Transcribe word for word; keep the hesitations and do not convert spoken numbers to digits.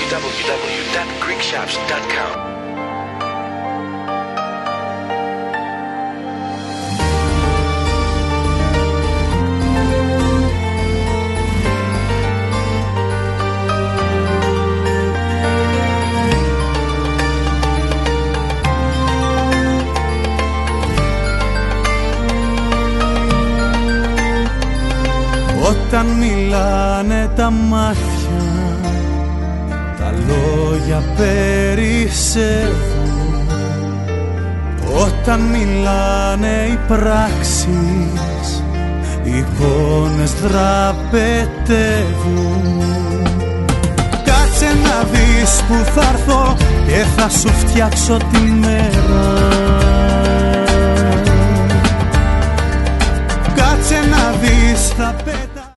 double-u double-u double-u dot greek shops dot com. Όταν μιλάνε τα μάτια, τα λόγια περισσεύουν. Όταν μιλάνε οι πράξεις, οι εικόνες δραπετεύουν. Κάτσε να δεις που θα έρθω και θα σου φτιάξω τη μέρα. Κάτσε να δεις θα πετύχω.